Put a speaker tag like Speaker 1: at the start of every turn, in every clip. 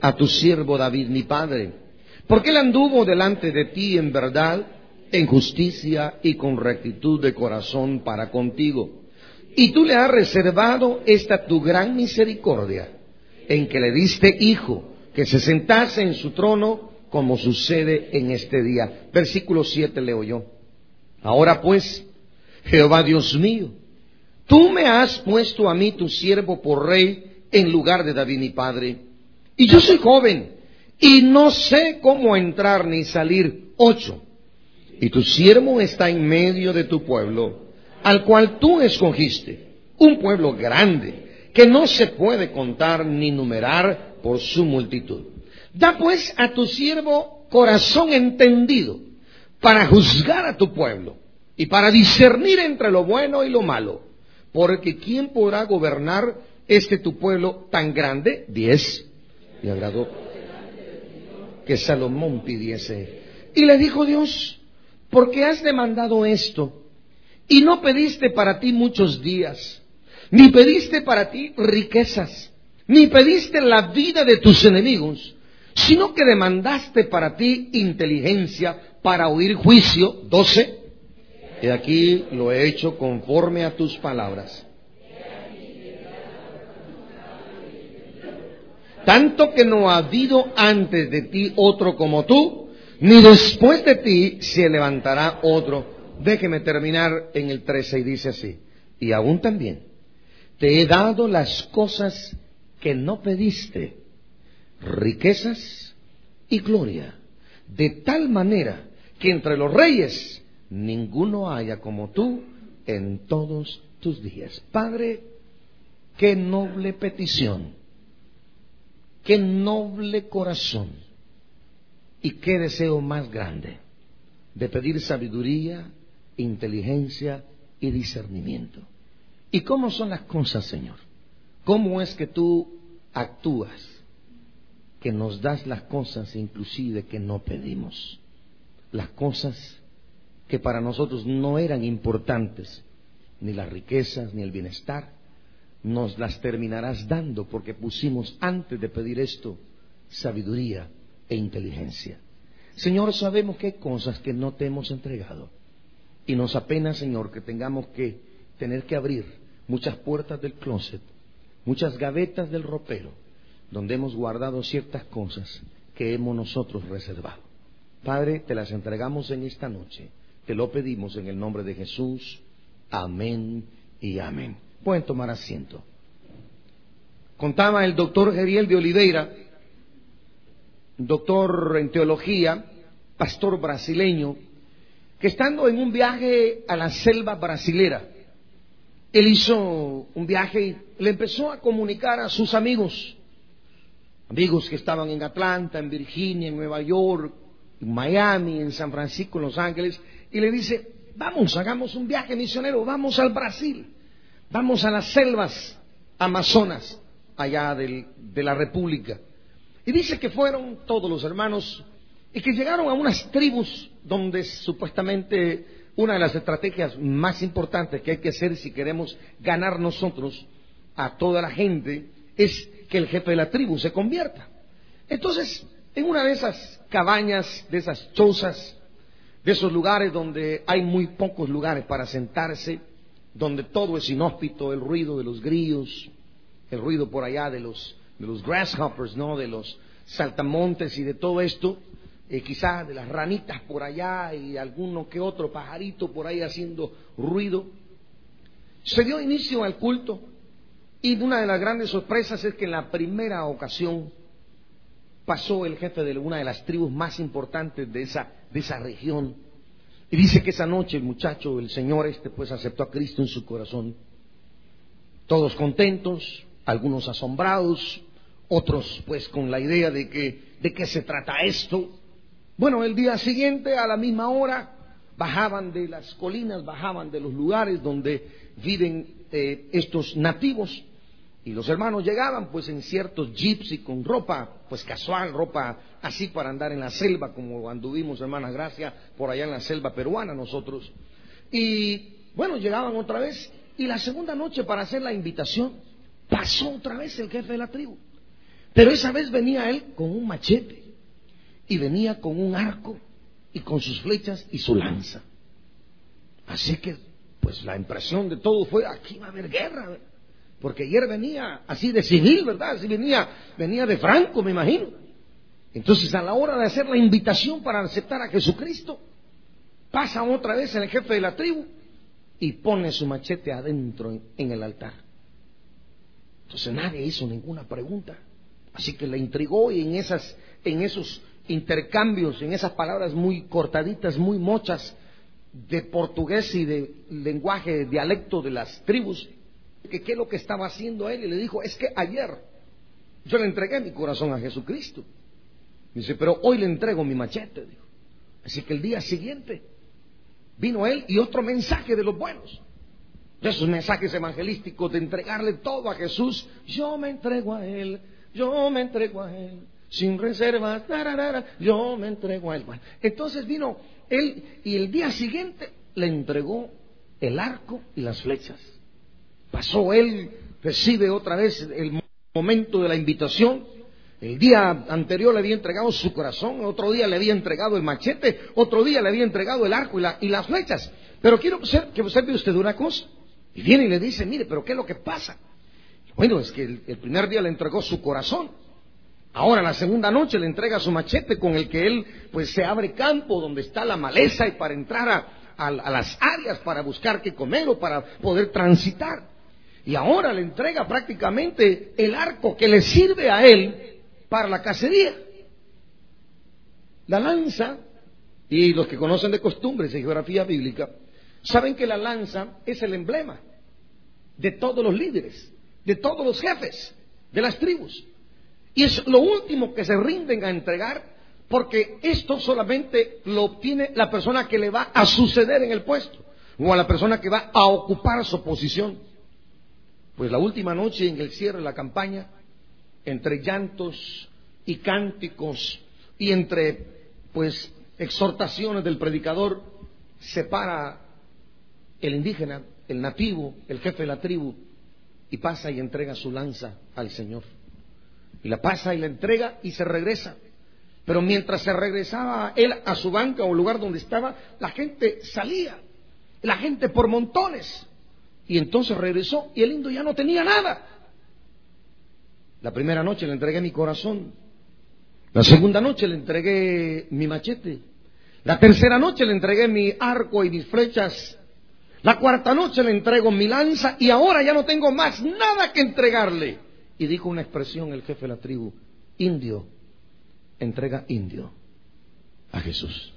Speaker 1: a tu siervo David mi padre, porque él anduvo delante de ti en verdad, en justicia y con rectitud de corazón para contigo. Y tú le has reservado esta tu gran misericordia, en que le diste hijo, que se sentase en su trono, como sucede en este día. Versículo 7 leo yo. Ahora pues, Jehová Dios mío, tú me has puesto a mí tu siervo por rey en lugar de David mi padre. Y yo soy joven, y no sé cómo entrar ni salir. 8. Y tu siervo está en medio de tu pueblo, al cual tú escogiste, un pueblo grande, que no se puede contar ni numerar por su multitud. Da pues a tu siervo corazón entendido, para juzgar a tu pueblo, y para discernir entre lo bueno y lo malo. Porque ¿quién podrá gobernar tu pueblo tan grande? 10. Le agradó que Salomón pidiese. Y le dijo Dios: ¿por qué has demandado esto? Y no pediste para ti muchos días, ni pediste para ti riquezas, ni pediste la vida de tus enemigos, sino que demandaste para ti inteligencia para oír juicio. 12. Y aquí lo he hecho conforme a tus palabras. Tanto que no ha habido antes de ti otro como tú, ni después de ti se levantará otro. Déjeme terminar en el 13 y dice así: y aún también te he dado las cosas que no pediste, riquezas y gloria, de tal manera que entre los reyes ninguno haya como tú en todos tus días. Padre, qué noble petición, qué noble corazón y qué deseo más grande de pedir sabiduría, inteligencia y discernimiento. ¿Y cómo son las cosas, Señor? ¿Cómo es que tú actúas? Que nos das las cosas inclusive que no pedimos. Las cosas que para nosotros no eran importantes, ni las riquezas, ni el bienestar, nos las terminarás dando porque pusimos antes de pedir esto sabiduría e inteligencia. Señor, sabemos que hay cosas que no te hemos entregado y nos apena, Señor, que tengamos que tener que abrir muchas puertas del closet, muchas gavetas del ropero, donde hemos guardado ciertas cosas que hemos nosotros reservado. Padre, te las entregamos en esta noche, te lo pedimos en el nombre de Jesús. Amén y amén. Pueden tomar asiento. Contaba el doctor Geriel de Oliveira, doctor en teología, pastor brasileño, que estando en un viaje a la selva brasilera, él hizo un viaje y le empezó a comunicar a sus amigos que estaban en Atlanta, en Virginia, en Nueva York, en Miami, en San Francisco, en Los Ángeles, y le dice: vamos, hagamos un viaje misionero, vamos al Brasil, vamos a las selvas amazonas, allá de la República. Y dice que fueron todos los hermanos y que llegaron a unas tribus donde supuestamente una de las estrategias más importantes que hay que hacer si queremos ganar nosotros a toda la gente es que el jefe de la tribu se convierta. Entonces, en una de esas cabañas, de esas chozas, de esos lugares donde hay muy pocos lugares para sentarse, donde todo es inhóspito, el ruido de los grillos, el ruido por allá de los grasshoppers, ¿no?, de los saltamontes y de todo esto, quizás de las ranitas por allá y alguno que otro pajarito por ahí haciendo ruido. Se dio inicio al culto y una de las grandes sorpresas es que en la primera ocasión pasó el jefe de una de las tribus más importantes de esa región, y dice que esa noche el muchacho, el señor pues aceptó a Cristo en su corazón. Todos contentos, algunos asombrados, otros pues con la idea de qué se trata esto. Bueno, el día siguiente a la misma hora bajaban de las colinas, bajaban de los lugares donde viven estos nativos, y los hermanos llegaban pues en ciertos jeeps y con ropa pues casual, ropa así para andar en la selva, como anduvimos, hermana Gracia, por allá en la selva peruana nosotros. Y bueno, llegaban otra vez, y la segunda noche, para hacer la invitación, pasó otra vez el jefe de la tribu. Pero esa vez venía él con un machete y venía con un arco y con sus flechas y su lanza. Así que, pues la impresión de todo fue, aquí va a haber guerra, ¿verdad? Porque ayer venía así de civil, ¿verdad? Así venía de Franco, me imagino. Entonces, a la hora de hacer la invitación para aceptar a Jesucristo, pasa otra vez el jefe de la tribu y pone su machete adentro en el altar. Entonces nadie hizo ninguna pregunta. Así que le intrigó, y en esos intercambios, en esas palabras muy cortaditas, muy mochas de portugués y de lenguaje, dialecto de las tribus, que qué es lo que estaba haciendo él, y le dijo, es que ayer yo le entregué mi corazón a Jesucristo. Dice, pero hoy le entrego mi machete, dijo. Así que el día siguiente vino él y otro mensaje de los buenos, de esos mensajes evangelísticos de entregarle todo a Jesús. Yo me entrego a él, yo me entrego a él, sin reservas, yo me entrego a él. Bueno, entonces vino él y el día siguiente le entregó el arco y las flechas. Pasó él, recibe otra vez el momento de la invitación. El día anterior le había entregado su corazón, otro día le había entregado el machete, otro día le había entregado el arco y las flechas. Pero quiero que observe usted una cosa. Y viene y le dice, mire, pero ¿qué es lo que pasa? Bueno, es que el primer día le entregó su corazón. Ahora la segunda noche le entrega su machete con el que él pues se abre campo donde está la maleza y para entrar a las áreas para buscar qué comer o para poder transitar. Y ahora le entrega prácticamente el arco que le sirve a él para la cacería. La lanza, y los que conocen de costumbres y geografía bíblica, saben que la lanza es el emblema de todos los líderes, de todos los jefes de las tribus. Y es lo último que se rinden a entregar, porque esto solamente lo obtiene la persona que le va a suceder en el puesto, o a la persona que va a ocupar su posición. Pues la última noche, en el cierre de la campaña, entre llantos y cánticos y entre pues exhortaciones del predicador, se para el indígena, el nativo, el jefe de la tribu, y pasa y entrega su lanza al Señor. Y la pasa y la entrega y se regresa. Pero mientras se regresaba él a su banca o lugar donde estaba, la gente salía, la gente por montones. Y entonces regresó y el indio ya no tenía nada. La primera noche le entregué mi corazón. La segunda noche le entregué mi machete. La tercera noche le entregué mi arco y mis flechas. La cuarta noche le entrego mi lanza y ahora ya no tengo más nada que entregarle. Y dijo una expresión el jefe de la tribu: indio entrega indio a Jesús.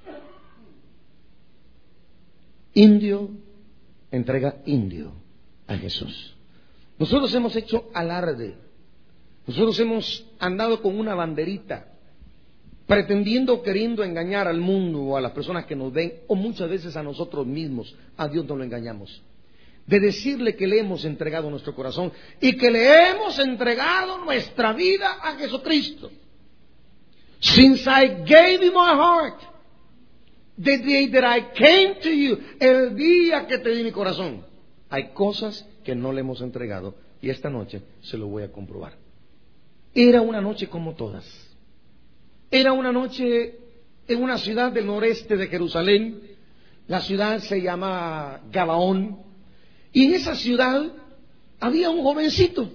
Speaker 1: Indio entrega indio a Jesús. Nosotros hemos hecho alarde, nosotros hemos andado con una banderita, pretendiendo, queriendo engañar al mundo o a las personas que nos ven, o muchas veces a nosotros mismos. A Dios no lo engañamos, de decirle que le hemos entregado nuestro corazón y que le hemos entregado nuestra vida a Jesucristo. Since I gave you my heart, the day that I came to you, el día que te di mi corazón, hay cosas que no le hemos entregado, y esta noche se lo voy a comprobar. Era una noche como todas. Era una noche en una ciudad del noreste de Jerusalén. La ciudad se llama Gabaón, y en esa ciudad había un jovencito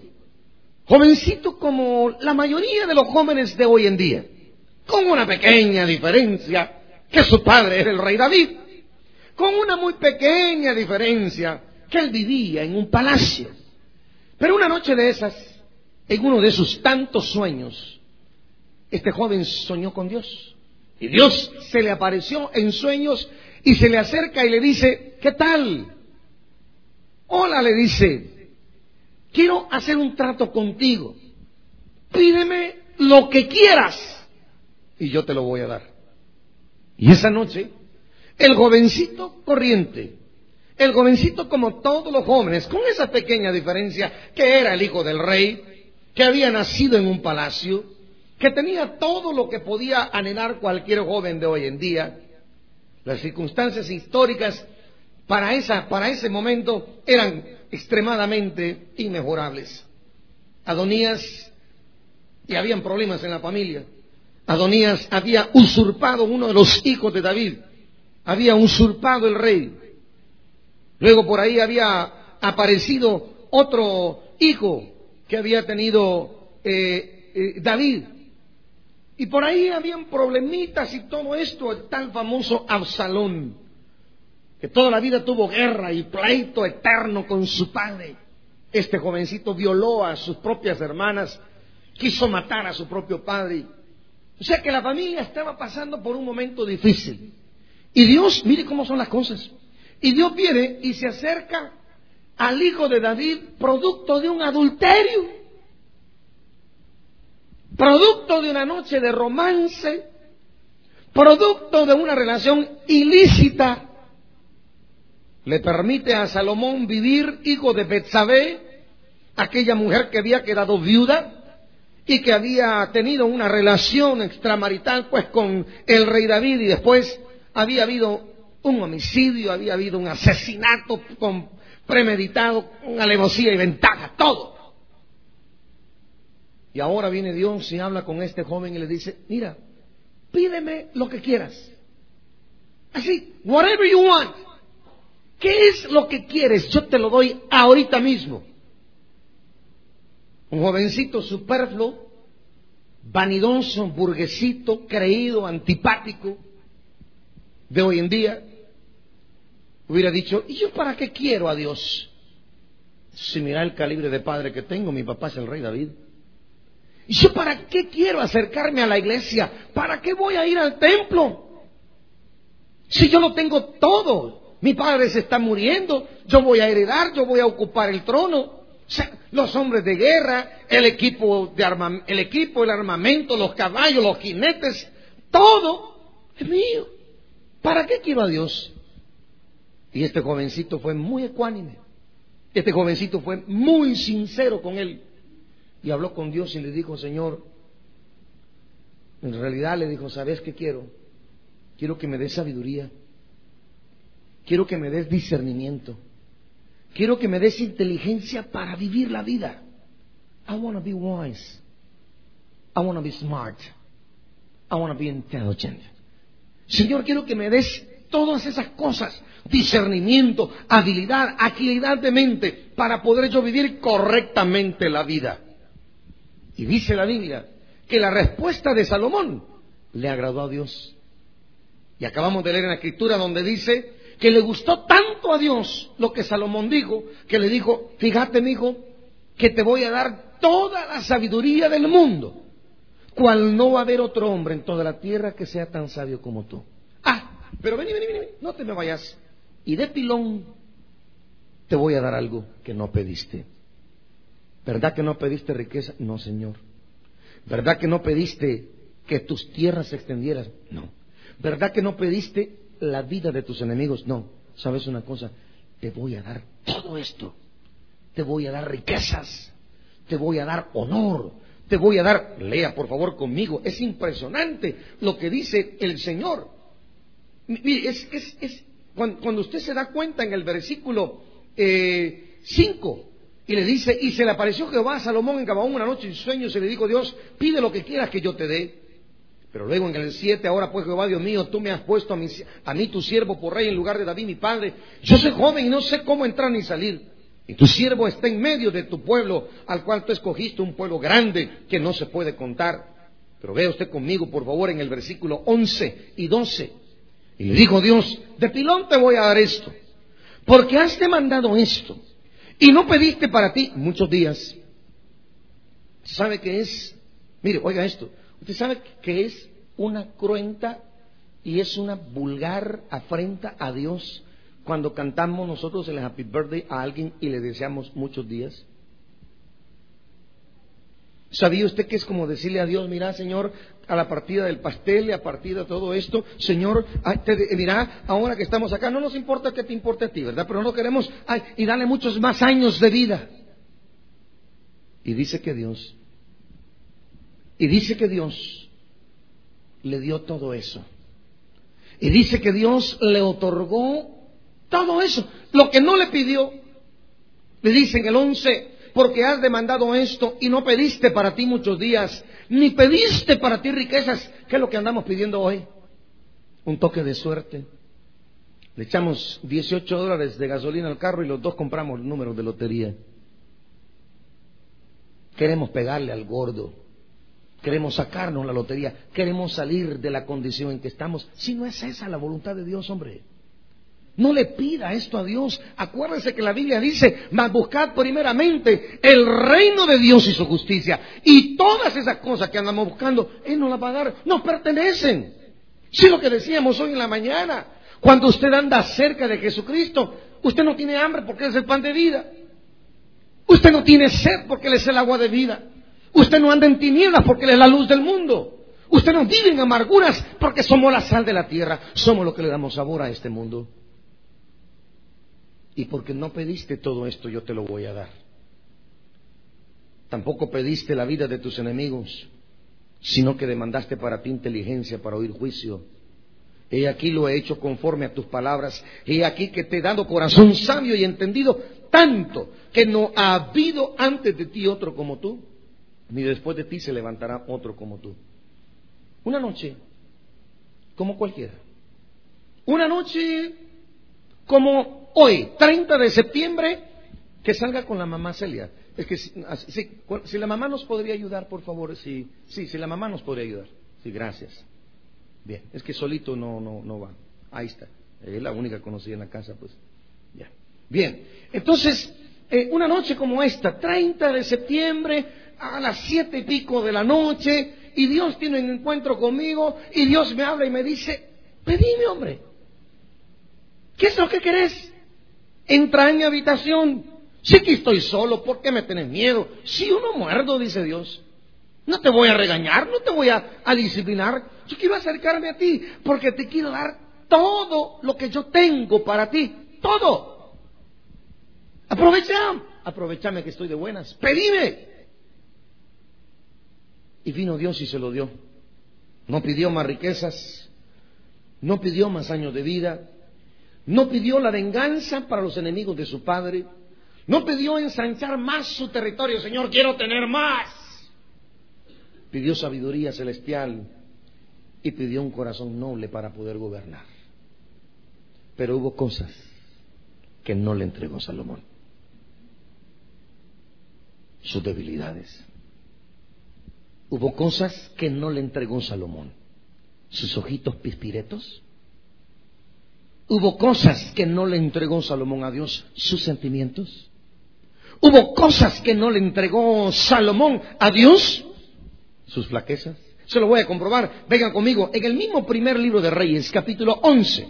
Speaker 1: como la mayoría de los jóvenes de hoy en día, con una pequeña diferencia, que su padre era el rey David, con una muy pequeña diferencia, que él vivía en un palacio. Pero una noche de esas, en uno de sus tantos sueños, este joven soñó con Dios, y Dios se le apareció en sueños y se le acerca y le dice: ¿qué tal? Hola, le dice, quiero hacer un trato contigo, pídeme lo que quieras y yo te lo voy a dar. Y esa noche, el jovencito corriente, el jovencito como todos los jóvenes, con esa pequeña diferencia, que era el hijo del rey, que había nacido en un palacio, que tenía todo lo que podía anhelar cualquier joven de hoy en día. Las circunstancias históricas para ese momento eran extremadamente inmejorables. Adonías y habían problemas en la familia. Adonías había usurpado uno de los hijos de David, había usurpado el rey. Luego por ahí había aparecido otro hijo que había tenido David. Y por ahí habían problemitas y todo esto, el tal famoso Absalón, que toda la vida tuvo guerra y pleito eterno con su padre. Este jovencito violó a sus propias hermanas, quiso matar a su propio padre. O sea que la familia estaba pasando por un momento difícil. Y Dios, mire cómo son las cosas. Y Dios viene y se acerca al hijo de David, producto de un adulterio, producto de una noche de romance, producto de una relación ilícita. Le permite a Salomón vivir, hijo de Betsabé, aquella mujer que había quedado viuda y que había tenido una relación extramarital pues con el rey David, y después había habido un homicidio, había habido un asesinato premeditado, con alevosía y ventaja, todo. Y ahora viene Dios y habla con este joven y le dice: mira, pídeme lo que quieras. Así, whatever you want. ¿Qué es lo que quieres? Yo te lo doy ahorita mismo. Un jovencito superfluo, vanidoso, burguesito, creído, antipático de hoy en día, hubiera dicho: ¿y yo para qué quiero a Dios? Si mira el calibre de padre que tengo, mi papá es el rey David. ¿Y yo para qué quiero acercarme a la iglesia? ¿Para qué voy a ir al templo? Si yo lo tengo todo. Mi padre se está muriendo, yo voy a heredar, yo voy a ocupar el trono. O sea, los hombres de guerra, el equipo, el armamento, los caballos, los jinetes, todo es mío. ¿Para qué quiero a Dios? Y este jovencito fue muy ecuánime. Este jovencito fue muy sincero con él. Y habló con Dios y le dijo: Señor, en realidad le dijo: ¿sabes qué quiero? Quiero que me des sabiduría. Quiero que me des discernimiento. Quiero que me des inteligencia para vivir la vida. I want to be wise. I want to be smart. I want to be intelligent. Señor, quiero que me des todas esas cosas. Discernimiento, habilidad, agilidad de mente, para poder yo vivir correctamente la vida. Y dice la Biblia que la respuesta de Salomón le agradó a Dios. Y acabamos de leer en la Escritura donde dice que le gustó tanto a Dios lo que Salomón dijo, que le dijo: fíjate, mi hijo, que te voy a dar toda la sabiduría del mundo, cual no va a haber otro hombre en toda la tierra que sea tan sabio como tú. Pero vení, no te me vayas. Y de pilón te voy a dar algo que no pediste. ¿Verdad que no pediste riqueza? No, Señor. ¿Verdad que no pediste que tus tierras se extendieran? No. ¿Verdad que no pediste la vida de tus enemigos? No. ¿Sabes una cosa? Te voy a dar todo esto. Te voy a dar riquezas. Te voy a dar honor. Te voy a dar... Lea por favor conmigo. Es impresionante lo que dice el Señor. Mire, cuando usted se da cuenta en el versículo 5, y le dice: y se le apareció Jehová a Salomón en Gabaón una noche en sueños, y le dijo Dios: pide lo que quieras que yo te dé. Pero luego en el 7, ahora pues Jehová Dios mío, tú me has puesto a mí tu siervo por rey en lugar de David mi padre. Yo soy joven y no sé cómo entrar ni salir. Y tu siervo está en medio de tu pueblo, al cual tú escogiste, un pueblo grande que no se puede contar. Pero vea usted conmigo por favor en el versículo 11 y 12. Y le dijo Dios: de pilón te voy a dar esto, porque has demandado esto, y no pediste para ti muchos días. ¿Sabe qué es? Mire, oiga esto. ¿Usted sabe que es una cruenta y es una vulgar afrenta a Dios cuando cantamos nosotros el Happy Birthday a alguien y le deseamos muchos días? ¿Sabía usted que es como decirle a Dios: mira, Señor, a la partida del pastel y a partir de todo esto, Señor, mira, ahora que estamos acá, no nos importa que te importe a ti, ¿verdad? Pero no queremos, y dale muchos más años de vida. Y dice que Dios le dio todo eso. Y dice que Dios le otorgó todo eso. Lo que no le pidió, le dice en el 11, porque has demandado esto y no pediste para ti muchos días, ni pediste para ti riquezas. ¿Qué es lo que andamos pidiendo hoy? Un toque de suerte. Le echamos $18 de gasolina al carro y los dos compramos números de lotería. Queremos pegarle al gordo. Queremos sacarnos la lotería. Queremos salir de la condición en que estamos. Si no es esa la voluntad de Dios, hombre. No le pida esto a Dios. Acuérdense que la Biblia dice: mas buscad primeramente el reino de Dios y su justicia. Y todas esas cosas que andamos buscando, Él nos las va a dar. Nos pertenecen. Si lo que decíamos hoy en la mañana, cuando usted anda cerca de Jesucristo, usted no tiene hambre porque Él es el pan de vida. Usted no tiene sed porque Él es el agua de vida. Usted no anda en tinieblas porque Él es la luz del mundo. Usted no vive en amarguras porque somos la sal de la tierra. Somos lo que le damos sabor a este mundo. Y porque no pediste todo esto, yo te lo voy a dar. Tampoco pediste la vida de tus enemigos, sino que demandaste para ti inteligencia para oír juicio. He aquí lo he hecho conforme a tus palabras. He aquí que te he dado corazón sabio y entendido, tanto que no ha habido antes de ti otro como tú, ni después de ti se levantará otro como tú. Una noche como cualquiera. Una noche como hoy, 30 de septiembre, que salga con la mamá Celia. Es que si la mamá nos podría ayudar, por favor. Si la mamá nos podría ayudar. Sí, gracias. Bien, es que solito no va. Ahí está. Es la única conocida en la casa, pues. Ya. Bien, entonces, una noche como esta, 30 de septiembre, a las 7 y pico de la noche, y Dios tiene un encuentro conmigo, y Dios me habla y me dice: pedime, hombre. ¿Qué es lo que querés? Entra en mi habitación. Sí que estoy solo, ¿por qué me tenés miedo? Si yo no muerdo, dice Dios. No te voy a regañar, no te voy a disciplinar. Yo quiero acercarme a ti porque te quiero dar todo lo que yo tengo para ti. Todo. Aprovechame que estoy de buenas. Pedime. Y vino Dios y se lo dio. No pidió más riquezas, no pidió más años de vida, no pidió la venganza para los enemigos de su padre, no pidió ensanchar más su territorio. Señor, quiero tener más. Pidió sabiduría celestial y pidió un corazón noble para poder gobernar. Pero hubo cosas que no le entregó Salomón. Sus debilidades. Hubo cosas que no le entregó Salomón. Sus ojitos pispiretos. Hubo cosas que no le entregó Salomón a Dios. Sus sentimientos. Hubo cosas que no le entregó Salomón a Dios. Sus flaquezas. Se lo voy a comprobar. Vengan conmigo. En el mismo primer libro de Reyes, capítulo 11.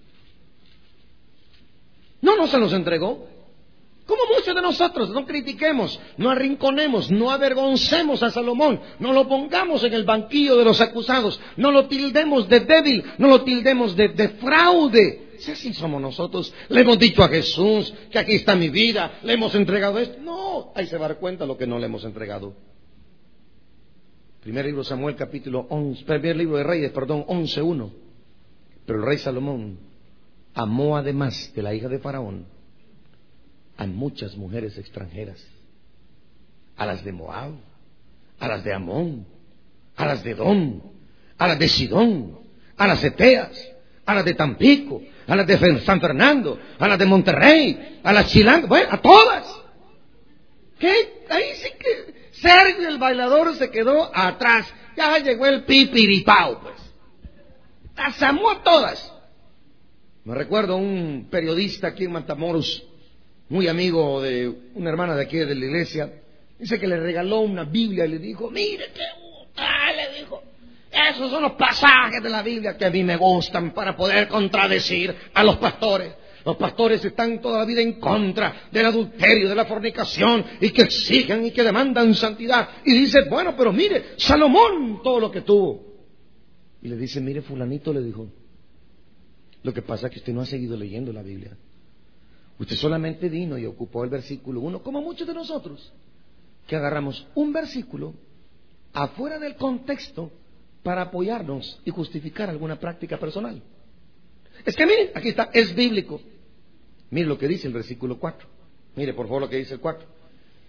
Speaker 1: No se los entregó. Como muchos de nosotros, no critiquemos, no arrinconemos, no avergoncemos a Salomón, no lo pongamos en el banquillo de los acusados, no lo tildemos de débil, no lo tildemos de fraude. Si así somos nosotros, le hemos dicho a Jesús que aquí está mi vida, le hemos entregado esto. No, ahí se va a dar cuenta lo que no le hemos entregado. Primer libro de Samuel, capítulo 11, primer libro de Reyes, 11:1. Pero el rey Salomón amó además de la hija de Faraón a muchas mujeres extranjeras, a las de Moab, a las de Amón, a las de Edom, a las de Sidón, a las eteas, a las de Tampico, a las de San Fernando, a las de Monterrey, a las chilangas, bueno, a todas. ¿Qué? Ahí sí que Sergio el bailador se quedó atrás, ya llegó el pipiripao, pues. Las amó a todas. Me recuerdo a un periodista aquí en Matamoros, muy amigo de una hermana de aquí de la iglesia, dice que le regaló una Biblia y le dijo: mire qué gusta, le dijo, esos son los pasajes de la Biblia que a mí me gustan para poder contradecir a los pastores. Los pastores están toda la vida en contra del adulterio, de la fornicación, y que exigen y que demandan santidad. Y dice: bueno, pero mire, Salomón todo lo que tuvo. Y le dice: mire, fulanito, le dijo, lo que pasa es que usted no ha seguido leyendo la Biblia. Usted solamente vino y ocupó el versículo 1, como muchos de nosotros, que agarramos un versículo afuera del contexto para apoyarnos y justificar alguna práctica personal. Es que mire, aquí está, es bíblico. Mire lo que dice el versículo 4. Mire por favor lo que dice el 4.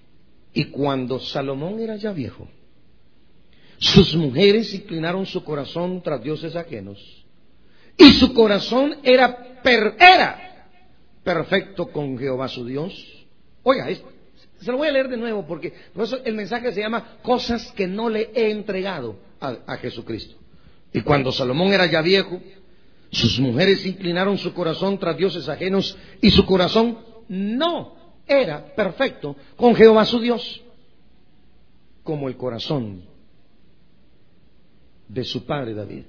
Speaker 1: Y cuando Salomón era ya viejo, sus mujeres inclinaron su corazón tras dioses ajenos, y su corazón era perfecto con Jehová su Dios. Oiga, se lo voy a leer de nuevo porque por eso el mensaje se llama cosas que no le he entregado a Jesucristo. Y cuando Salomón era ya viejo, sus mujeres inclinaron su corazón tras dioses ajenos, y su corazón no era perfecto con Jehová su Dios, como el corazón de su padre David.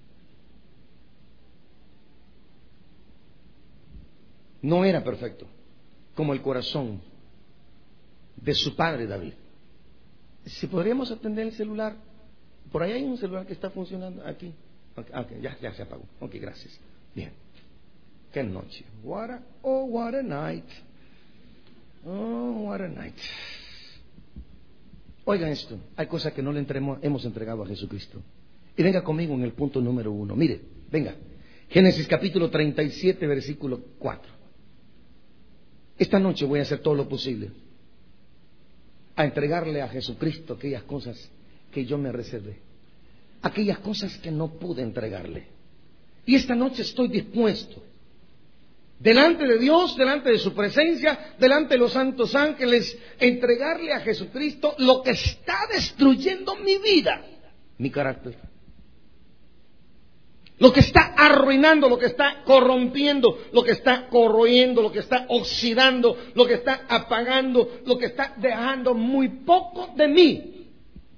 Speaker 1: No era perfecto como el corazón de su padre David. Si podríamos atender el celular, por ahí hay un celular que está funcionando aquí. Okay, ya se apagó. Ok, gracias. Bien. Qué noche. What a night. Oh, what a night. Oigan esto, hay cosas que no le hemos entregado a Jesucristo. Y venga conmigo en el punto número 1. Mire, venga. Génesis capítulo 37, versículo 4. Esta noche voy a hacer todo lo posible a entregarle a Jesucristo aquellas cosas que yo me reservé, aquellas cosas que no pude entregarle. Y esta noche estoy dispuesto, delante de Dios, delante de su presencia, delante de los santos ángeles, entregarle a Jesucristo lo que está destruyendo mi vida, mi carácter, lo que está arruinando, lo que está corrompiendo, lo que está corroyendo, lo que está oxidando, lo que está apagando, lo que está dejando muy poco de mí.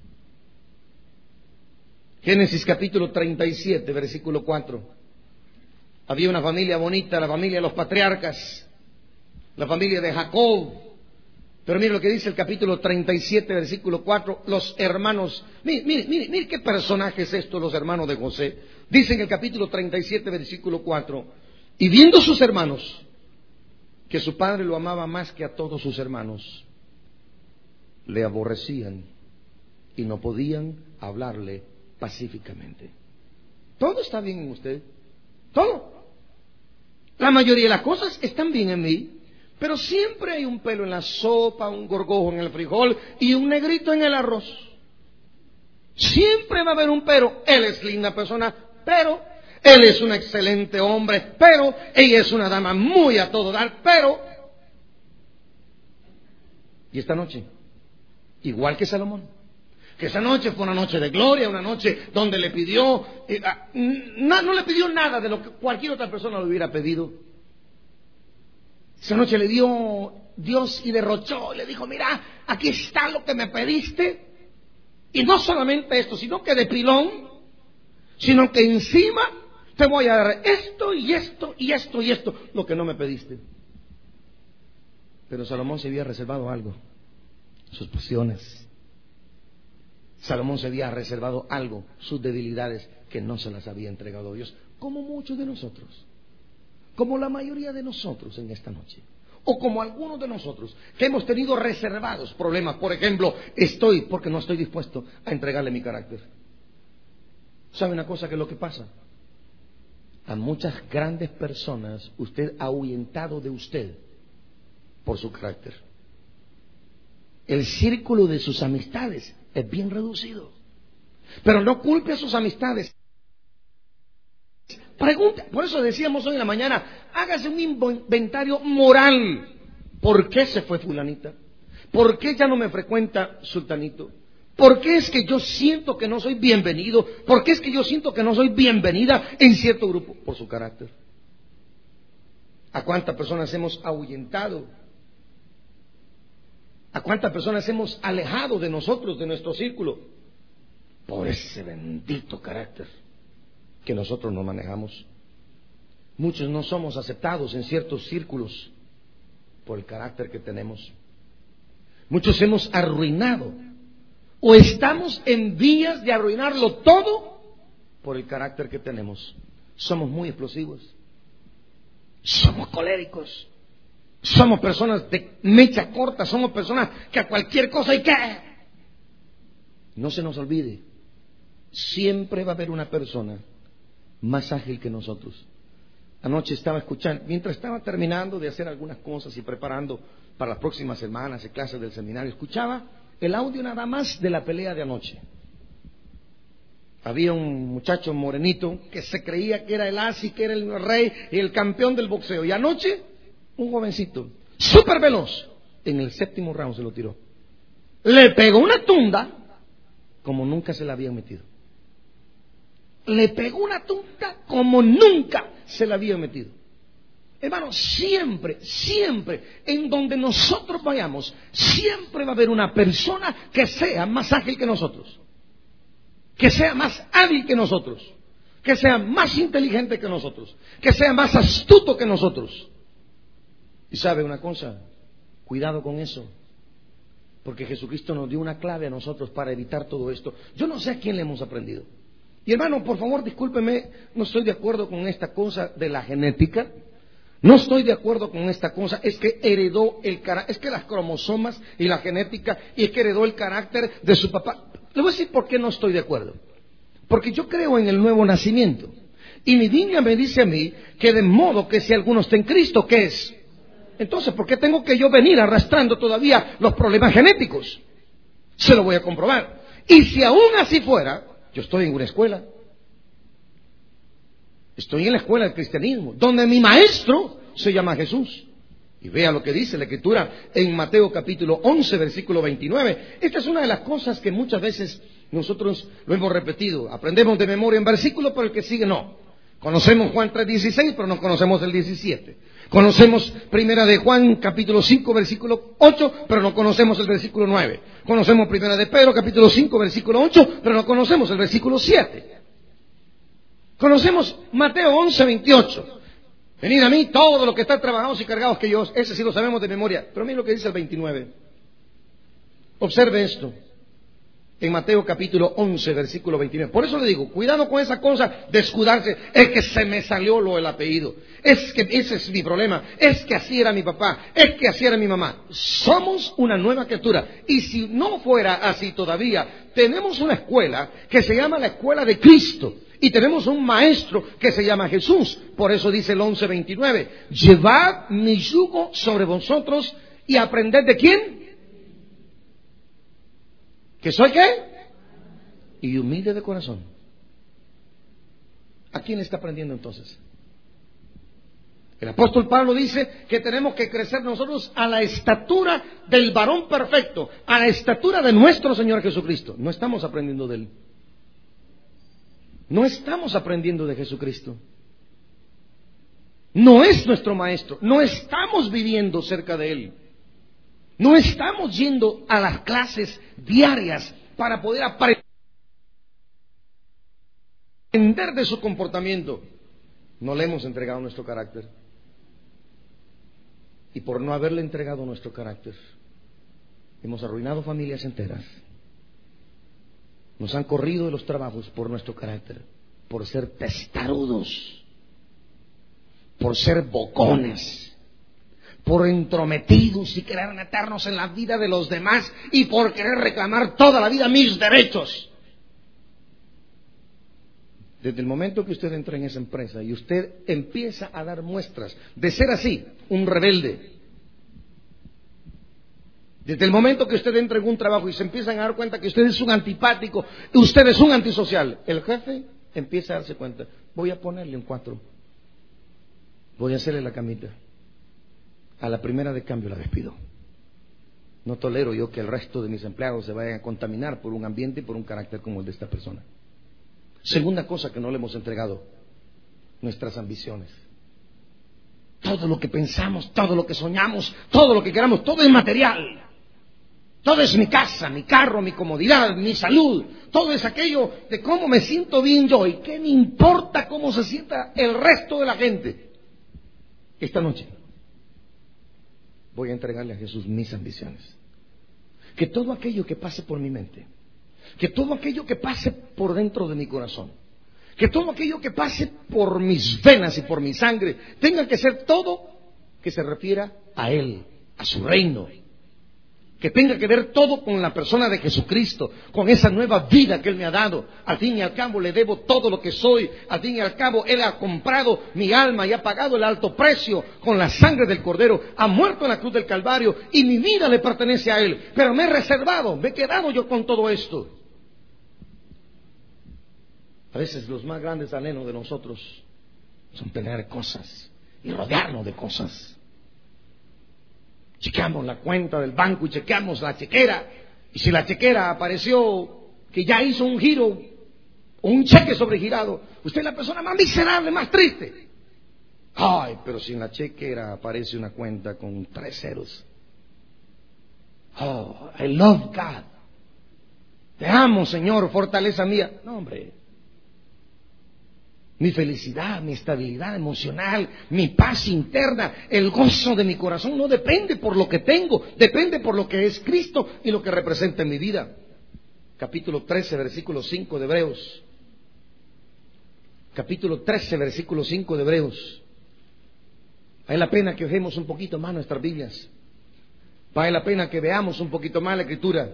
Speaker 1: Génesis capítulo 37, versículo 4. Había una familia bonita, la familia de los patriarcas, la familia de Jacob. Pero mire lo que dice el capítulo 37, versículo 4, los hermanos. Mire qué personaje es esto, los hermanos de José. Dice en el capítulo 37, versículo 4, y viendo sus hermanos que su padre lo amaba más que a todos sus hermanos, le aborrecían y no podían hablarle pacíficamente. Todo está bien en usted, todo. La mayoría de las cosas están bien en mí. Pero siempre hay un pelo en la sopa, un gorgojo en el frijol y un negrito en el arroz. Siempre va a haber un pero. Él es linda persona, pero él es un excelente hombre, pero ella es una dama muy a todo dar, pero. Y esta noche, igual que Salomón, que esa noche fue una noche de gloria, una noche donde le pidió, no le pidió nada de lo que cualquier otra persona le hubiera pedido. Esa noche le dio Dios y derrochó, le dijo, mira, aquí está lo que me pediste. Y no solamente esto, sino que de pilón, sino que encima te voy a dar esto y esto y esto y esto, lo que no me pediste. Pero Salomón se había reservado algo, sus pasiones. Salomón se había reservado algo, sus debilidades, que no se las había entregado a Dios, como muchos de nosotros. Como la mayoría de nosotros en esta noche, o como algunos de nosotros que hemos tenido reservados problemas. Por ejemplo, porque no estoy dispuesto a entregarle mi carácter. ¿Sabe una cosa que es lo que pasa? A muchas grandes personas usted ha ahuyentado de usted por su carácter. El círculo de sus amistades es bien reducido, pero no culpe a sus amistades. Pregunta, por eso decíamos hoy en la mañana, hágase un inventario moral. ¿Por qué se fue fulanita? ¿Por qué ya no me frecuenta sultanito? ¿Por qué es que yo siento que no soy bienvenido? ¿Por qué es que yo siento que no soy bienvenida en cierto grupo? Por su carácter. ¿A cuántas personas hemos ahuyentado? ¿A cuántas personas hemos alejado de nosotros, de nuestro círculo? Por ese bendito carácter que nosotros no manejamos. Muchos no somos aceptados en ciertos círculos por el carácter que tenemos. Muchos hemos arruinado o estamos en vías de arruinarlo todo por el carácter que tenemos. Somos muy explosivos, somos coléricos, somos personas de mecha corta, somos personas que a cualquier cosa hay que... No se nos olvide, siempre va a haber una persona más ágil que nosotros. Anoche estaba escuchando, mientras estaba terminando de hacer algunas cosas y preparando para las próximas semanas y clases del seminario, escuchaba el audio nada más de la pelea de anoche. Había un muchacho morenito que se creía que era el asi, que era el rey y el campeón del boxeo. Y anoche, un jovencito, súper veloz, en el 7º round se lo tiró. Le pegó una tunda como nunca se la habían metido. Le pegó una tunda como nunca se la habían metido. Hermano, siempre, en donde nosotros vayamos, siempre va a haber una persona que sea más ágil que nosotros, que sea más hábil que nosotros, que sea más inteligente que nosotros, que sea más astuto que nosotros. Y sabe una cosa, cuidado con eso, porque Jesucristo nos dio una clave a nosotros para evitar todo esto. Yo no sé a quién le hemos aprendido. Y hermano, por favor, discúlpeme, no estoy de acuerdo con esta cosa de la genética. No estoy de acuerdo con esta cosa, es que heredó el carácter, es que las cromosomas y la genética, y es que heredó el carácter de su papá. Le voy a decir por qué no estoy de acuerdo. Porque yo creo en el nuevo nacimiento. Y mi Biblia me dice a mí que de modo que si alguno está en Cristo, ¿qué es? Entonces, ¿por qué tengo que yo venir arrastrando todavía los problemas genéticos? Se lo voy a comprobar. Y si aún así fuera, yo estoy en una escuela. Estoy en la escuela del cristianismo, donde mi maestro se llama Jesús. Y vea lo que dice la Escritura en Mateo capítulo 11, versículo 29. Esta es una de las cosas que muchas veces nosotros lo hemos repetido. Aprendemos de memoria en versículo, pero el que sigue no. Conocemos Juan 3:16, pero no conocemos el 17. Conocemos primera de Juan capítulo 5, versículo 8, pero no conocemos el versículo 9. Conocemos primera de Pedro capítulo 5, versículo 8, pero no conocemos el versículo 7. Conocemos Mateo 11, 28. Venid a mí todos los que están trabajados y cargados, que yo, ese sí lo sabemos de memoria. Pero mira lo que dice el 29. Observe esto. En Mateo capítulo 11, versículo 29. Por eso le digo, cuidado con esa cosa de escudarse. Es que se me salió lo del apellido. Es que ese es mi problema. Es que así era mi papá. Es que así era mi mamá. Somos una nueva criatura. Y si no fuera así todavía, tenemos una escuela que se llama la escuela de Cristo. Y tenemos un maestro que se llama Jesús. Por eso dice el 11:29. Llevad mi yugo sobre vosotros y aprended de quién. ¿Que soy qué? Y humilde de corazón. ¿A quién está aprendiendo entonces? El apóstol Pablo dice que tenemos que crecer nosotros a la estatura del varón perfecto, a la estatura de nuestro Señor Jesucristo. No estamos aprendiendo de Él. No estamos aprendiendo de Jesucristo. No es nuestro maestro. No estamos viviendo cerca de Él. No estamos yendo a las clases diarias para poder aprender de su comportamiento. No le hemos entregado nuestro carácter. Y por no haberle entregado nuestro carácter, hemos arruinado familias enteras. Nos han corrido de los trabajos por nuestro carácter, por ser testarudos, por ser bocones, por entrometidos y querer meternos en la vida de los demás y por querer reclamar toda la vida mis derechos. Desde el momento que usted entra en esa empresa y usted empieza a dar muestras de ser así, un rebelde, desde el momento que usted entra en un trabajo y se empiezan a dar cuenta que usted es un antipático, usted es un antisocial, el jefe empieza a darse cuenta, voy a ponerle un 4, voy a hacerle la camita, a la primera de cambio la despido. No tolero yo que el resto de mis empleados se vayan a contaminar por un ambiente y por un carácter como el de esta persona. Segunda cosa que no le hemos entregado, nuestras ambiciones. Todo lo que pensamos, todo lo que soñamos, todo lo que queramos, todo es material. Todo es mi casa, mi carro, mi comodidad, mi salud. Todo es aquello de cómo me siento bien yo. ¿Y qué me importa cómo se sienta el resto de la gente? Esta noche voy a entregarle a Jesús mis ambiciones. Que todo aquello que pase por mi mente, que todo aquello que pase por dentro de mi corazón, que todo aquello que pase por mis venas y por mi sangre, tenga que ser todo que se refiera a Él, a su reino, que tenga que ver todo con la persona de Jesucristo, con esa nueva vida que Él me ha dado. Al fin y al cabo le debo todo lo que soy. Al fin y al cabo Él ha comprado mi alma y ha pagado el alto precio con la sangre del Cordero. Ha muerto en la cruz del Calvario y mi vida le pertenece a Él. Pero me he reservado, me he quedado yo con todo esto. A veces los más grandes anhelos de nosotros son tener cosas y rodearnos de cosas. Chequeamos la cuenta del banco y chequeamos la chequera. Y si la chequera apareció que ya hizo un giro o un cheque sobregirado, usted es la persona más miserable, más triste. Ay, pero si en la chequera aparece una cuenta con 3 ceros. Oh, I love God. Te amo, Señor, fortaleza mía. No, hombre. Mi felicidad, mi estabilidad emocional, mi paz interna, el gozo de mi corazón no depende por lo que tengo, depende por lo que es Cristo y lo que representa en mi vida. Capítulo 13, versículo 5 de Hebreos. Capítulo 13, versículo 5 de Hebreos. Vale la pena que ojemos un poquito más nuestras Biblias. Vale la pena que veamos un poquito más la Escritura.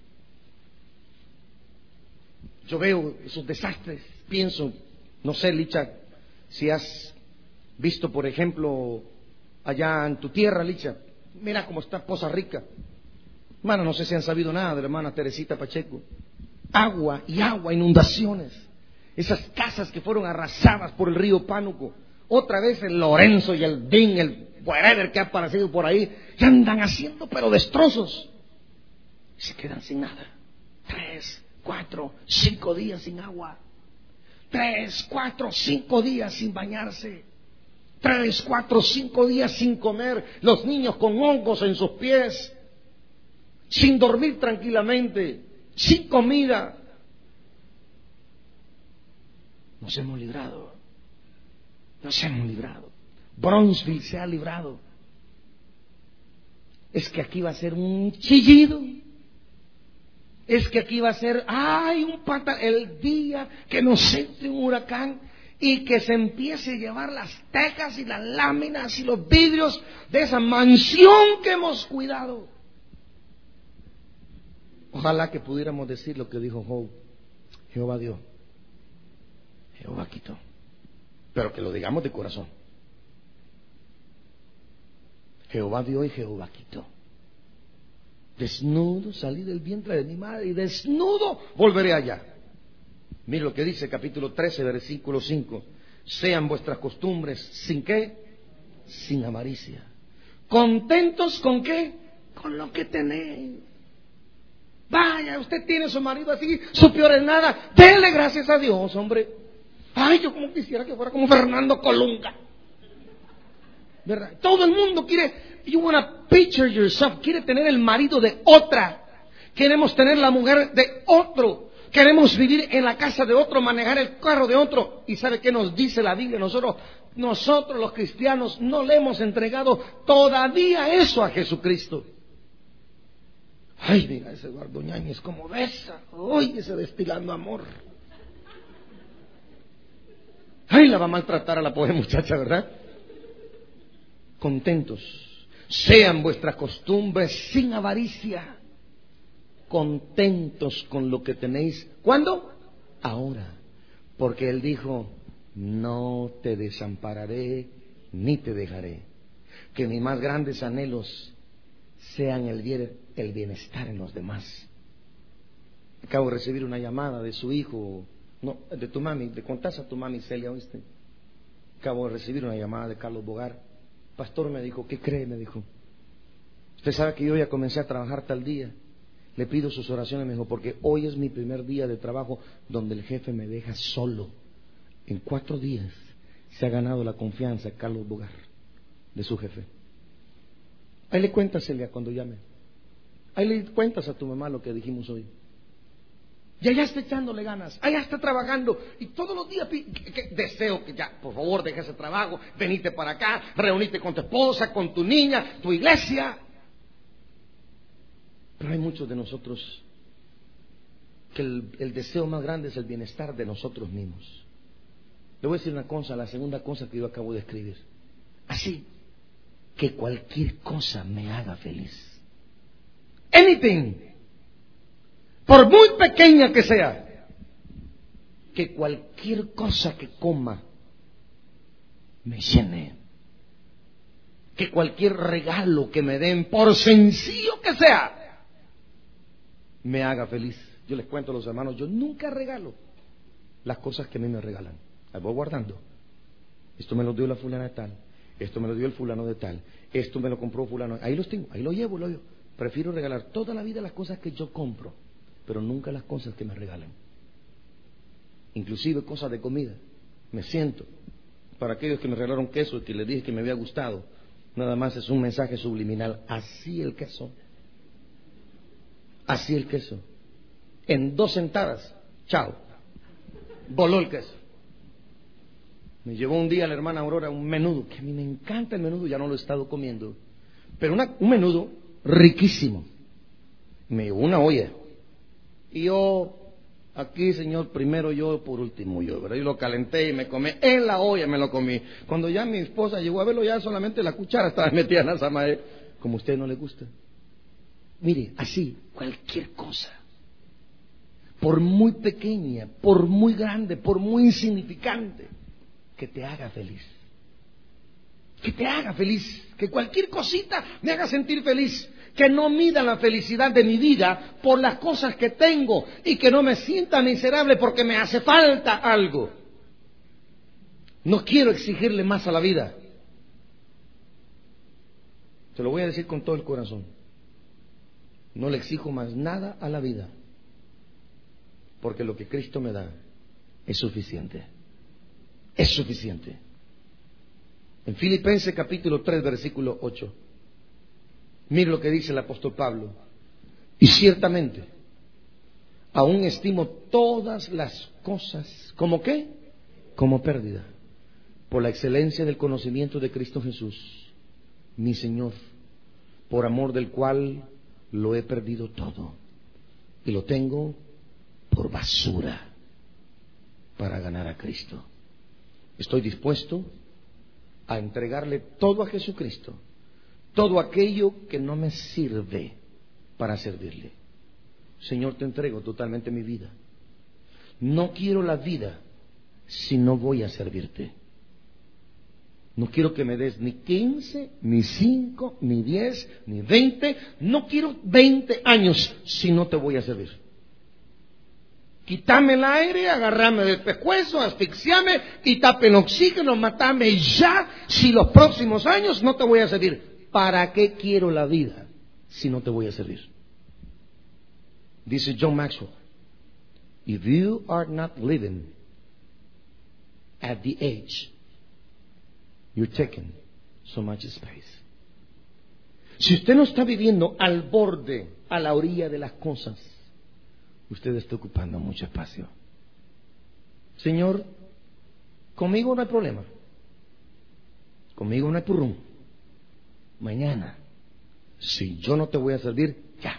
Speaker 1: Yo veo esos desastres, pienso. No sé, Licha, si has visto, por ejemplo, allá en tu tierra, Licha, mira cómo está Poza Rica. Hermano, no sé si han sabido nada de la hermana Teresita Pacheco. Agua y agua, inundaciones. Esas casas que fueron arrasadas por el río Pánuco. Otra vez el Lorenzo y el Din, el whatever que ha aparecido por ahí, que andan haciendo pero destrozos. Se quedan sin nada. 3, 4, 5 días sin agua. 3, 4, 5 días sin bañarse. 3, 4, 5 días sin comer. Los niños con hongos en sus pies. Sin dormir tranquilamente. Sin comida. Nos hemos librado. Nos hemos librado. Bronzeville se ha librado. Es que aquí va a ser un chillido. Es que aquí va a ser, el día que nos entre un huracán y que se empiece a llevar las tejas y las láminas y los vidrios de esa mansión que hemos cuidado. Ojalá que pudiéramos decir lo que dijo Job. Jehová dio, Jehová quitó. Pero que lo digamos de corazón. Jehová dio y Jehová quitó. Desnudo salí del vientre de mi madre y desnudo volveré allá. Mire lo que dice capítulo 13, versículo 5. Sean vuestras costumbres, ¿sin qué? Sin avaricia. ¿Contentos con qué? Con lo que tenéis. Vaya, usted tiene su marido así, su peor es nada. Dele gracias a Dios, hombre. Ay, yo como quisiera que fuera como Fernando Colunga. ¿Verdad? Todo el mundo quiere, you wanna picture yourself, quiere tener el marido de otra. Queremos tener la mujer de otro. Queremos vivir en la casa de otro, manejar el carro de otro. ¿Y sabe qué nos dice la Biblia? Nosotros los cristianos no le hemos entregado todavía eso a Jesucristo. Ay, mira ese Eduardo Ñañez como besa. Oye, ese destilando amor. Ay, la va a maltratar a la pobre muchacha, ¿verdad? Contentos. Sean vuestras costumbres sin avaricia. Contentos con lo que tenéis. ¿Cuándo? Ahora. Porque Él dijo, no te desampararé ni te dejaré. Que mis más grandes anhelos sean el bienestar en los demás. Acabo de recibir una llamada de su hijo, no, de tu mami, le contaste a tu mami Celia, ¿oíste? Acabo de recibir una llamada de Carlos Bogar. Pastor, me dijo, ¿qué cree? Me dijo, usted sabe que yo ya comencé a trabajar tal día. Le pido sus oraciones, me dijo, porque hoy es mi primer día de trabajo donde el jefe me deja solo. En 4 días se ha ganado la confianza Carlos Bogar de su jefe. Ahí le cuentas, Celia, cuando llame. Ahí le cuentas a tu mamá lo que dijimos hoy. Y allá está echándole ganas, allá está trabajando. Y todos los días deseo que ya, por favor, deje ese trabajo, venite para acá, reunite con tu esposa, con tu niña, tu iglesia. Pero hay muchos de nosotros que el deseo más grande es el bienestar de nosotros mismos. Le voy a decir una cosa, la segunda cosa que yo acabo de escribir. Así, que cualquier cosa me haga feliz. anything, por muy pequeña que sea, que cualquier cosa que coma me llene, que cualquier regalo que me den, por sencillo que sea, me haga feliz. Yo les cuento a los hermanos, yo nunca regalo las cosas que a mí me regalan, las voy guardando. Esto me lo dio la fulana de tal, esto me lo dio el fulano de tal, esto me lo compró fulano, ahí los tengo, ahí lo llevo, lo llevo. Prefiero regalar toda la vida las cosas que yo compro, pero nunca las cosas que me regalan. Inclusive cosas de comida. Me siento, para aquellos que me regalaron queso y que les dije que me había gustado, nada más es un mensaje subliminal. Así el queso, así el queso, en 2 sentadas, chao, voló el queso. Me llevó un día la hermana Aurora un menudo, que a mí me encanta el menudo, ya no lo he estado comiendo, pero un menudo riquísimo. Me llevó una olla. Y yo, aquí, Señor, primero yo, por último yo, ¿verdad? Yo lo calenté y me comí, en la olla me lo comí. Cuando ya mi esposa llegó a verlo, ya solamente la cuchara estaba metida en la samae, como a usted no le gusta. Mire, así, cualquier cosa, por muy pequeña, por muy grande, por muy insignificante, que te haga feliz. Que te haga feliz, que cualquier cosita me haga sentir feliz, que no mida la felicidad de mi vida por las cosas que tengo y que no me sienta miserable porque me hace falta algo. No quiero exigirle más a la vida. Te lo voy a decir con todo el corazón. No le exijo más nada a la vida, porque lo que Cristo me da es suficiente. Es suficiente. En Filipenses capítulo 3, versículo 8. Mire lo que dice el apóstol Pablo. Y ciertamente, aún estimo todas las cosas, ¿como qué? Como pérdida, por la excelencia del conocimiento de Cristo Jesús, mi Señor, por amor del cual lo he perdido todo y lo tengo por basura para ganar a Cristo. Estoy dispuesto a entregarle todo a Jesucristo, todo aquello que no me sirve para servirle. Señor, te entrego totalmente mi vida. No quiero la vida si no voy a servirte. No quiero que me des ni 15, ni 5, ni 10, ni 20. No quiero 20 años si no te voy a servir. Quítame el aire, agarrame del pescuezo, asfixiame, quítame el oxígeno, matame ya si los próximos años no te voy a servir. ¿Para qué quiero la vida si no te voy a servir? Dice John Maxwell, if you are not living at the age, you're taking so much space. Si usted no está viviendo al borde, a la orilla de las cosas, usted está ocupando mucho espacio. Señor, conmigo no hay problema. Conmigo no hay purrún. Mañana, si yo no te voy a servir, ya.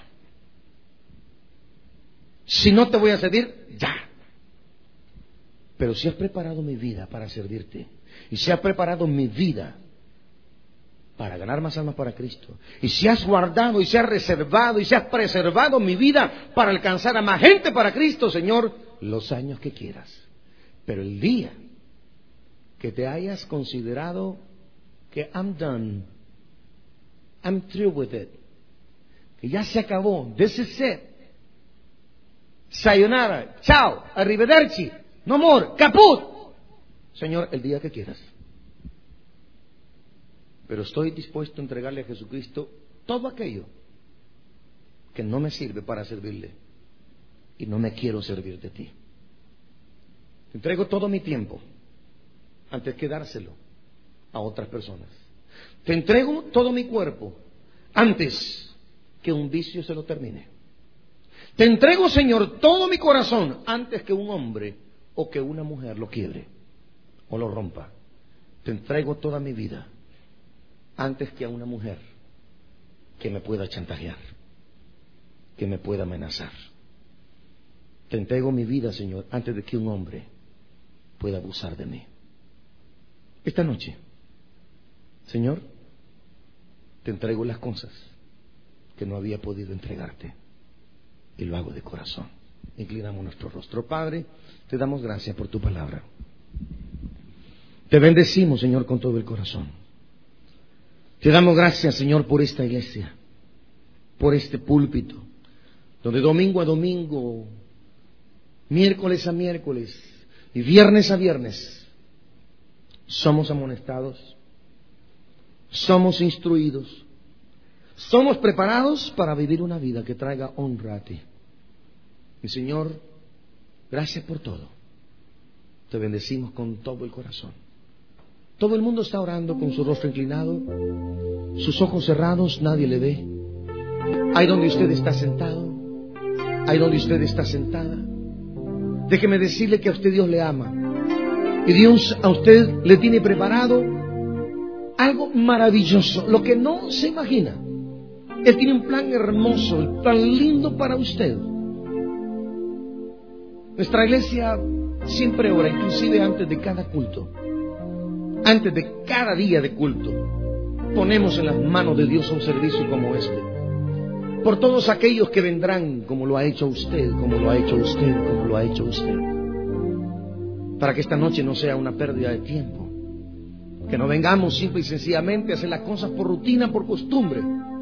Speaker 1: Si no te voy a servir, ya. Pero si has preparado mi vida para servirte, y si has preparado mi vida para ganar más almas para Cristo, y si has guardado, y si has reservado, y si has preservado mi vida para alcanzar a más gente para Cristo, Señor, los años que quieras. Pero el día que te hayas considerado que I'm done, I'm through with it, que ya se acabó, this is it, sayonara, chao, arrivederci, no more, caput, Señor, el día que quieras. Pero estoy dispuesto a entregarle a Jesucristo todo aquello que no me sirve para servirle, y no me quiero servir de ti. Te entrego todo mi tiempo antes que dárselo a otras personas. Te entrego todo mi cuerpo antes que un vicio se lo termine. Te entrego, Señor, todo mi corazón antes que un hombre o que una mujer lo quiebre o lo rompa. Te entrego toda mi vida antes que a una mujer que me pueda chantajear, que me pueda amenazar. Te entrego mi vida, Señor, antes de que un hombre pueda abusar de mí. Esta noche, Señor, te entrego las cosas que no había podido entregarte. Y lo hago de corazón. Inclinamos nuestro rostro. Padre, te damos gracias por tu palabra. Te bendecimos, Señor, con todo el corazón. Te damos gracias, Señor, por esta iglesia, por este púlpito, donde domingo a domingo, miércoles a miércoles y viernes a viernes somos amonestados, somos instruidos, somos preparados para vivir una vida que traiga honra a ti. Y Señor, gracias por todo. Te bendecimos con todo el corazón. Todo el mundo está orando con su rostro inclinado, sus ojos cerrados, nadie le ve. Ahí donde usted está sentado, ahí donde usted está sentada, déjeme decirle que a usted Dios le ama. Y Dios a usted le tiene preparado algo maravilloso, lo que no se imagina. Él tiene un plan hermoso, un plan lindo para usted. Nuestra iglesia siempre ora, inclusive antes de cada culto. Antes de cada día de culto, ponemos en las manos de Dios un servicio como este. Por todos aquellos que vendrán, como lo ha hecho usted, como lo ha hecho usted, como lo ha hecho usted. Para que esta noche no sea una pérdida de tiempo. Que no vengamos simple y sencillamente a hacer las cosas por rutina, por costumbre,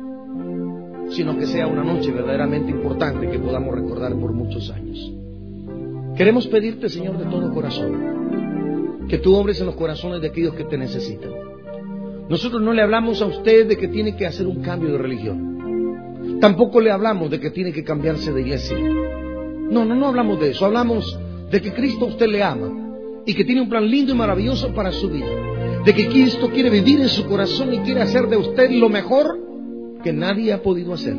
Speaker 1: sino que sea una noche verdaderamente importante que podamos recordar por muchos años. Queremos pedirte, Señor, de todo corazón, que tú obres en los corazones de aquellos que te necesitan. Nosotros no le hablamos a usted de que tiene que hacer un cambio de religión. Tampoco le hablamos de que tiene que cambiarse de iglesia. No hablamos de eso. Hablamos de que Cristo a usted le ama y que tiene un plan lindo y maravilloso para su vida. De que Cristo quiere vivir en su corazón y quiere hacer de usted lo mejor que nadie ha podido hacer.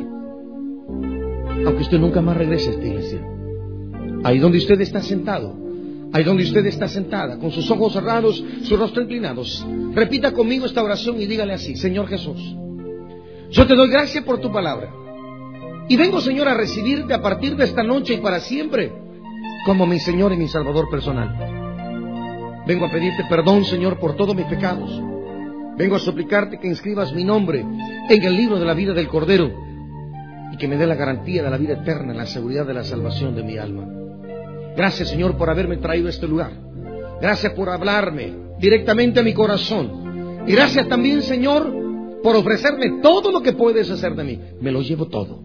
Speaker 1: Aunque usted nunca más regrese a esta iglesia. Ahí donde usted está sentado, ahí donde usted está sentada, con sus ojos cerrados, su rostro inclinados, repita conmigo esta oración y dígale así: Señor Jesús, yo te doy gracias por tu palabra. Y vengo, Señor, a recibirte a partir de esta noche y para siempre como mi Señor y mi Salvador personal. Vengo a pedirte perdón, Señor, por todos mis pecados. Vengo a suplicarte que inscribas mi nombre en el libro de la vida del Cordero y que me dé la garantía de la vida eterna, la seguridad de la salvación de mi alma. Gracias, Señor, por haberme traído a este lugar. Gracias por hablarme directamente a mi corazón. Y gracias también, Señor, por ofrecerme todo lo que puedes hacer de mí. Me lo llevo todo,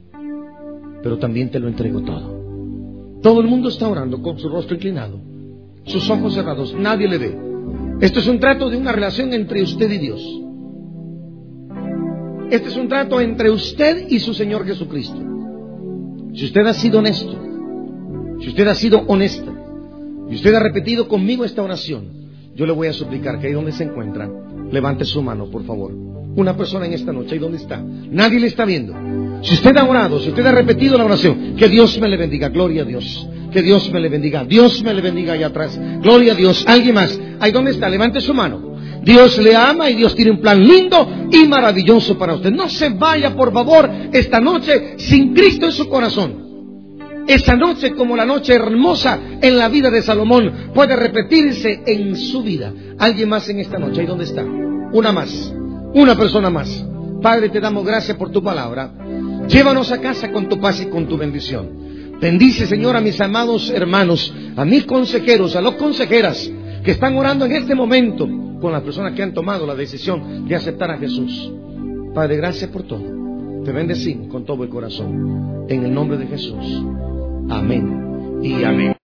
Speaker 1: pero también te lo entrego todo. Todo el mundo está orando con su rostro inclinado, sus ojos cerrados, nadie le ve. Esto es un trato de una relación entre usted y Dios. Este es un trato entre usted y su Señor Jesucristo. Si usted ha sido honesto, si usted ha sido honesta y usted ha repetido conmigo esta oración, yo le voy a suplicar que ahí donde se encuentra, levante su mano, por favor. Una persona en esta noche, ahí donde está, nadie le está viendo. Si usted ha orado, si usted ha repetido la oración, que Dios me le bendiga, gloria a Dios. Que Dios me le bendiga, Dios me le bendiga allá atrás, gloria a Dios. Alguien más, ahí donde está, levante su mano. Dios le ama y Dios tiene un plan lindo y maravilloso para usted. No se vaya, por favor, esta noche sin Cristo en su corazón. Esa noche, como la noche hermosa en la vida de Salomón, puede repetirse en su vida. Alguien más en esta noche, ahí donde está. Una más, una persona más. Padre, te damos gracias por tu palabra. Llévanos a casa con tu paz y con tu bendición. Bendice, Señor, a mis amados hermanos, a mis consejeros, a las consejeras que están orando en este momento con las personas que han tomado la decisión de aceptar a Jesús. Padre, gracias por todo. Te bendecimos con todo el corazón. En el nombre de Jesús. Amén y amén.